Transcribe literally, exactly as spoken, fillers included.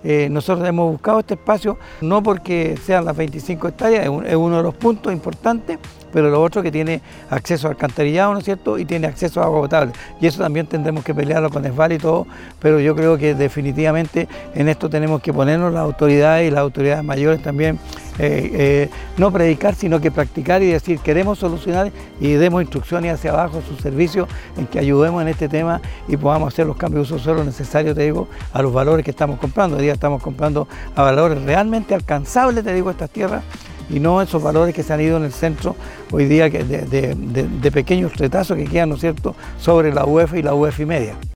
Eh, nosotros hemos buscado este espacio no porque sean las veinticinco hectáreas, es, un, es uno de los puntos importantes, pero lo otro que tiene acceso a alcantarillado, ¿no es cierto?, y tiene acceso a agua potable. Y eso también tendremos que pelearlo con ESVAL y todo, pero yo creo que definitivamente en esto tenemos que ponernos las autoridades y las autoridades mayores también, eh, eh, no predicar, sino que practicar y decir queremos solucionar y demos instrucciones hacia abajo, sus servicios, en que ayudemos en este tema y podamos hacer los cambios de uso de suelo necesarios, te digo, a los valores que estamos comprando. Hoy día estamos comprando a valores realmente alcanzables, te digo, estas tierras, y no esos valores que se han ido en el centro hoy día de, de, de, de pequeños retazos que quedan, ¿no es cierto?, sobre la U E F y la U E F y media.